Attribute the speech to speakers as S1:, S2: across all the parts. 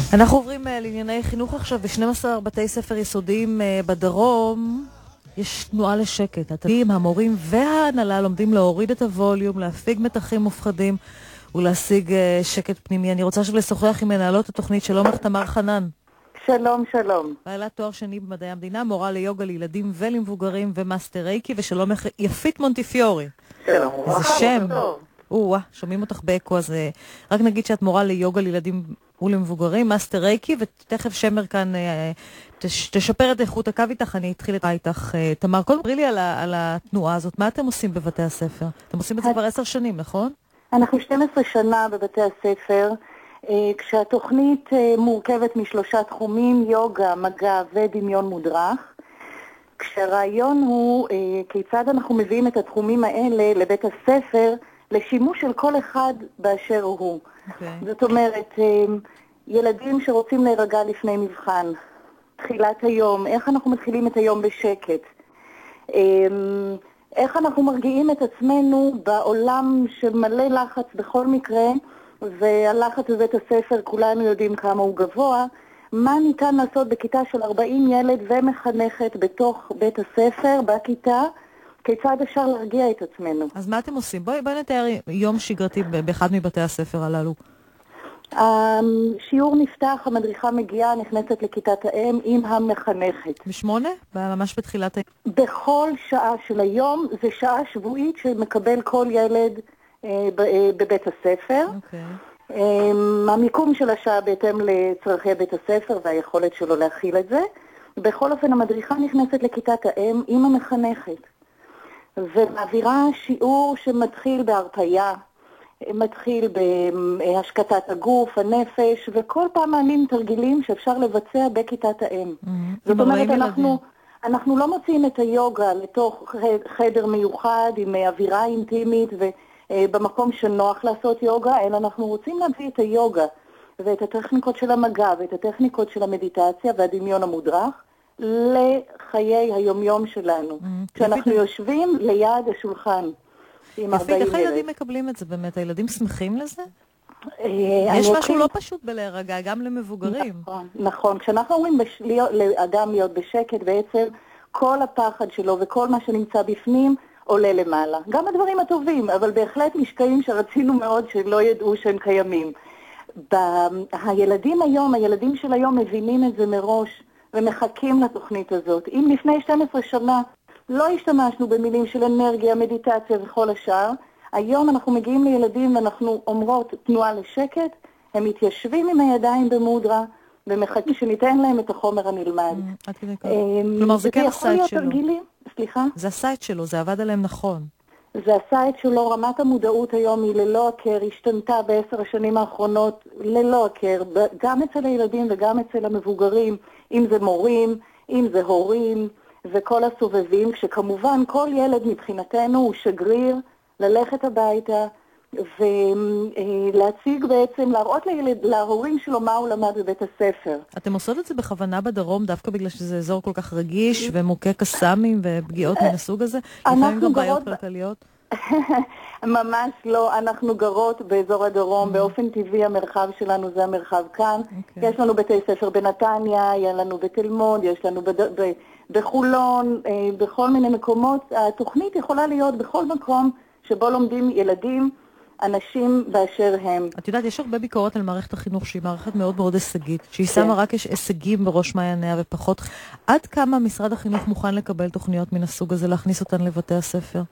S1: אנחנו עוברים לענייני חינוך עכשיו. ב-12 בתי ספר יסודיים בדרום יש תנועה לשקט. התלמידים, המורים וההנהלה לומדים להוריד את הווליום, להפיג מתחים מופחדים ולהשיג שקט פנימי. אני רוצה לשוחח עם מנהלות התוכנית. שלום לך, תמר חנן.
S2: שלום, שלום.
S1: בעלת תואר שני במדעי המדינה, מורה ליוגה לילדים ולמבוגרים ומאסטר רייקי, ושלום לך, יפית מונטיפיורי.
S2: שלום.
S1: איזה שם. שומעים אותך באקו, אז רק נגיד שאת מורה ליוגה לילדים ולמבוגרים, מאסטר רייקי, ותכף שמר כאן תשפר את איכות הקו איתך. אני אתחיל איתך. תמר, קודם תראי לי על התנועה הזאת. מה אתם עושים בבתי הספר? אתם עושים את זה כבר 10 שנים, נכון?
S2: אנחנו 12 שנה בבתי הספר, כשהתוכנית מורכבת מ3 תחומים, יוגה, מגע ודמיון מודרך. כשהרעיון הוא כיצד אנחנו מביאים את התחומים האלה לבית הספר לשימוש של כל אחד באשר הוא. זאת אומרת, ילדים שרוצים להירגע לפני מבחן, תחילת היום, איך אנחנו מתחילים את היום בשקט, איך אנחנו מרגיעים את עצמנו בעולם שמלא לחץ בכל מקרה, והלחץ בבית הספר כולנו יודעים כמה הוא גבוה. מה ניתן לעשות בכיתה של 40 ילד ומחנכת בתוך בית הספר, בכיתה, כיצד אפשר להרגיע את עצמנו?
S1: אז מה אתם עושים? בואי נתאר יום שגרתי באחד מבתי הספר הללו.
S2: השיעור נפתח, המדריכה מגיעה, נכנסת לכיתת האם עם המחנכת.
S1: ב8? ממש בתחילת היום?
S2: בכל שעה של היום, זה שעה שבועית שמקבל כל ילד בבית הספר. המיקום של השעה בהתאם לצרכי בית הספר והיכולת שלו להכיל את זה. בכל אופן, המדריכה נכנסת לכיתת האם עם המחנכת, ומעבירה שיעור שמתחיל בהרפאיה, מתחיל בהשקטת הגוף, הנפש, וכל פעם מעלים תרגילים שאפשר לבצע בכיתת האם. זאת אומרת, אנחנו לא מוצאים את היוגה לתוך חדר מיוחד עם אווירה אינטימית ובמקום שנוח לעשות יוגה, אלא אנחנו רוצים להביא את היוגה ואת הטכניקות של המגע ואת הטכניקות של המדיטציה והדמיון המודרך לחיי היומיום שלנו. כשאנחנו יושבים ליד השולחן.
S1: יפית, איך הילדים מקבלים את זה באמת? הילדים שמחים לזה? יש משהו לא פשוט בלהירגע, גם למבוגרים.
S2: נכון. כשאנחנו אומרים לאדם להיות בשקט, בעצם כל הפחד שלו וכל מה שנמצא בפנים עולה למעלה. גם הדברים הטובים, אבל בהחלט משקעים שרצינו מאוד שלא ידעו שהם קיימים. הילדים של היום מבינים את זה מראש ומחכים לתוכנית הזאת. אם לפני 12 שנה לא השתמשנו במילים של אנרגיה, מדיטציה וכל השאר, היום אנחנו מגיעים לילדים ואנחנו אומרות תנועה לשקט, הם מתיישבים עם הידיים במודרה ומחכים שניתן להם את החומר הנלמד.
S1: כלומר, זה כן הסייט שלו.
S2: סליחה?
S1: זה הסייט שלו, זה עבד עליהם נכון.
S2: זה הסייט שלו, רמת המודעות היום היא ללא הכר, השתנתה ב10 השנים האחרונות ללא הכר, גם אצל הילדים וגם אצל המבוגרים, אם זה מורים, אם זה הורים וכל הסובבים, כשכמובן כל ילד מבחינתנו הוא שגריר ללכת הביתה ולהציג בעצם, להראות להורים שלו מה הוא למד בבית הספר.
S1: אתם עושות את זה בכוונה בדרום, דווקא בגלל שזה אזור כל כך רגיש ומוכה קסאמים ופגיעות מן הסוג הזה? לפעמים גם בעיות כלכליות?
S2: ממש לא, אנחנו גרות באזור הדרום, באופן טבעי המרחב שלנו זה המרחב כאן. יש לנו בתי ספר בנתניה, יש לנו בתל מונד, יש לנו בחולון, בכל מיני מקומות. התוכנית יכולה להיות בכל מקום שבו לומדים ילדים, אנשים באשר הם.
S1: את יודעת, יש הרבה ביקורת על מערכת החינוך שהיא מערכת מאוד מאוד הישגית, שהיא שמה רק הישגים בראש מעייניה ופחות. עד כמה משרד החינוך מוכן לקבל תוכניות מן הסוג הזה, להכניס אותן לבתי הספר?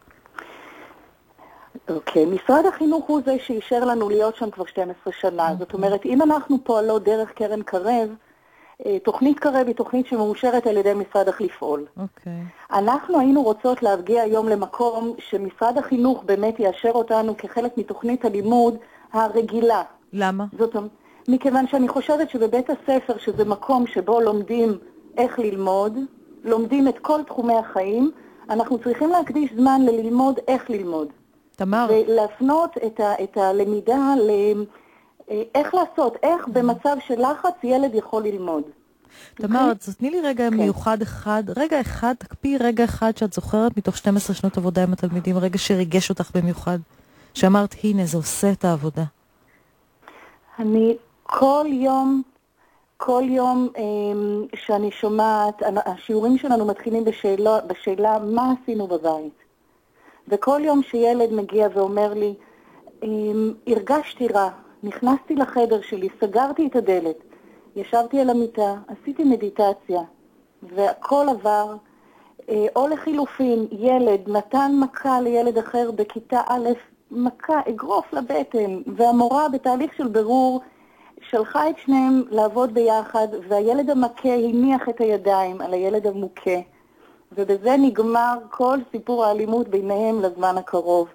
S2: אוקיי, משרד החינוך הוא זה שאישר לנו להיות שם כבר 12 שנה. זאת אומרת, אם אנחנו פועלות דרך קרן קרב, תוכנית קרב היא תוכנית שמאושרת על ידי משרד לפעול. אנחנו היינו רוצות להגיע היום למקום שמשרד החינוך באמת יאשר אותנו כחלק מתוכנית הלימוד הרגילה.
S1: למה?
S2: מכיוון שאני חושבת שבבית הספר, שזה מקום שבו לומדים איך ללמוד, לומדים את כל תחומי החיים, אנחנו צריכים להקדיש זמן ללמוד איך ללמוד.
S1: תמר.
S2: ולהפנות את הלמידה איך לעשות, איך במצב של לחץ ילד יכול ללמוד.
S1: תמר, תתני לי רגע מיוחד אחד, תקפיא רגע אחד שאת זוכרת מתוך 12 שנות עבודה עם התלמידים, רגע שריגש אותך במיוחד, שאמרת, הנה, זה עושה את העבודה.
S2: אני כל יום כל יום שאני שומעת, השיעורים שלנו מתחילים בשאלה מה עשינו בבית. וכל יום שילד מגיע ואומר לי, הרגשתי רע, נכנסתי לחדר שלי, סגרתי את הדלת, ישבתי על המיטה, עשיתי מדיטציה, והכל עבר, או לחילופין, ילד נתן מכה לילד אחר בכיתה א', מכה, אגרוף לבטן, והמורה בתהליך של ברור שלחה את שניהם לעבוד ביחד, והילד המכה הניח את הידיים על הילד המוכה, ובזה נגמר כל סיפור האלימות ביניהם לזמן הקרוב.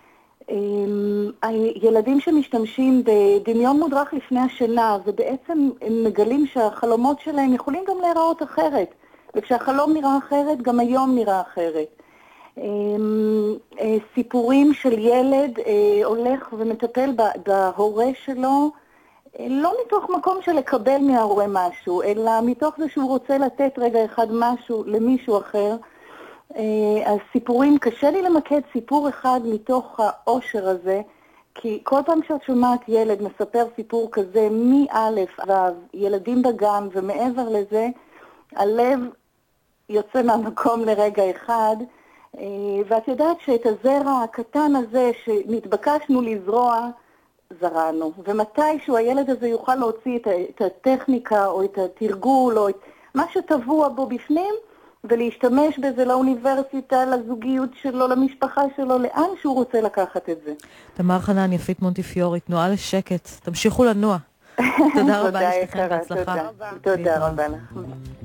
S2: הילדים שמשתמשים בדמיון מודרך לפני השינה, ובעצם הם מגלים שהחלומות שלהם יכולים גם להיראות אחרת, וכשהחלום נראה אחרת, גם היום נראה אחרת. סיפורים של ילד הולך ומטפל בהורה שלו, לא מתוך מקום של לקבל מההורה משהו, אלא מתוך זה שהוא רוצה לתת רגע אחד משהו למישהו אחר. אז סיפורים, קשה לי למקד סיפור אחד מתוך העושר הזה, כי כל פעם שאת שומעת ילד מספר סיפור כזה, מא' ועד ילדים בגן ומעבר לזה, הלב יוצא מהמקום לרגע אחד, ואת יודעת שאת הזרע הקטן הזה שנתבקשנו לזרוע, זרענו. ומתישהו הילד הזה יוכל להוציא את הטכניקה או את התרגול או את מה שטבוע בו בפנים, ולהשתמש בזה לאוניברסיטה, לזוגיות שלו, למשפחה שלו, לאן שהוא רוצה לקחת את זה.
S1: תמר חנן, יפית מונטיפיורי, תנועה לשקט. תמשיכו לנוע. תודה רבה, יש לכם בהצלחה.
S2: תודה רבה לך.